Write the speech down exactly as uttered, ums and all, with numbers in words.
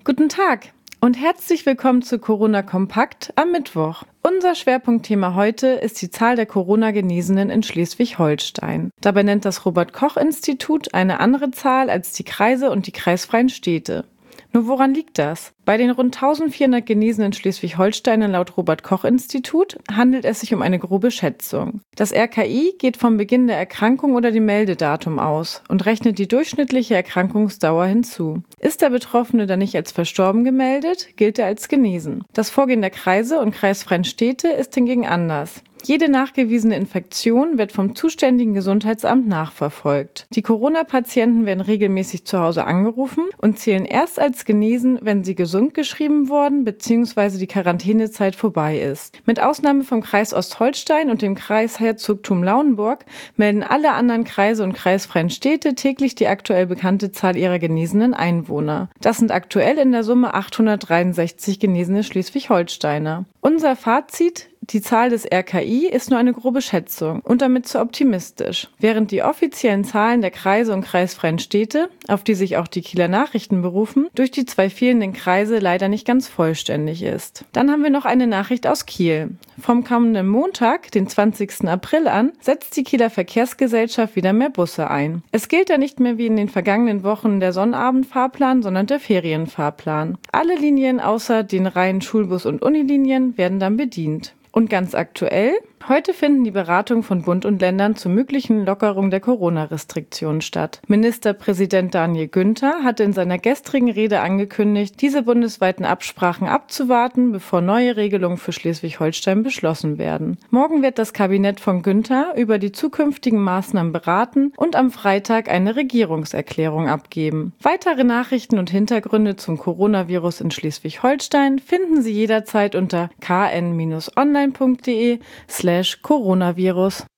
Guten Tag und herzlich willkommen zu Corona Kompakt am Mittwoch. Unser Schwerpunktthema heute ist die Zahl der Corona-Genesenen in Schleswig-Holstein. Dabei nennt das Robert-Koch-Institut eine andere Zahl als die Kreise und die kreisfreien Städte. Nur woran liegt das? Bei den rund eintausendvierhundert Genesenen in Schleswig-Holstein laut Robert-Koch-Institut handelt es sich um eine grobe Schätzung. Das R K I geht vom Beginn der Erkrankung oder dem Meldedatum aus und rechnet die durchschnittliche Erkrankungsdauer hinzu. Ist der Betroffene dann nicht als verstorben gemeldet, gilt er als genesen. Das Vorgehen der Kreise und kreisfreien Städte ist hingegen anders. Jede nachgewiesene Infektion wird vom zuständigen Gesundheitsamt nachverfolgt. Die Corona-Patienten werden regelmäßig zu Hause angerufen und zählen erst als genesen, wenn sie gesund geschrieben worden bzw. die Quarantänezeit vorbei ist. Mit Ausnahme vom Kreis Ostholstein und dem Kreis Herzogtum Lauenburg melden alle anderen Kreise und kreisfreien Städte täglich die aktuell bekannte Zahl ihrer genesenen Einwohner. Das sind aktuell in der Summe achthundertdreiundsechzig genesene Schleswig-Holsteiner. Unser Fazit: Die Zahl des R K I ist nur eine grobe Schätzung und damit zu optimistisch, während die offiziellen Zahlen der Kreise und kreisfreien Städte, auf die sich auch die Kieler Nachrichten berufen, durch die zwei fehlenden Kreise leider nicht ganz vollständig ist. Dann haben wir noch eine Nachricht aus Kiel. Vom kommenden Montag, den zwanzigsten April an, setzt die Kieler Verkehrsgesellschaft wieder mehr Busse ein. Es gilt da nicht mehr wie in den vergangenen Wochen der Sonnabendfahrplan, sondern der Ferienfahrplan. Alle Linien außer den reinen Schulbus- und Unilinien werden dann bedient. Und ganz aktuell: Heute finden die Beratungen von Bund und Ländern zur möglichen Lockerung der Corona-Restriktionen statt. Ministerpräsident Daniel Günther hatte in seiner gestrigen Rede angekündigt, diese bundesweiten Absprachen abzuwarten, bevor neue Regelungen für Schleswig-Holstein beschlossen werden. Morgen wird das Kabinett von Günther über die zukünftigen Maßnahmen beraten und am Freitag eine Regierungserklärung abgeben. Weitere Nachrichten und Hintergründe zum Coronavirus in Schleswig-Holstein finden Sie jederzeit unter k n Bindestrich online punkt de slash Coronavirus.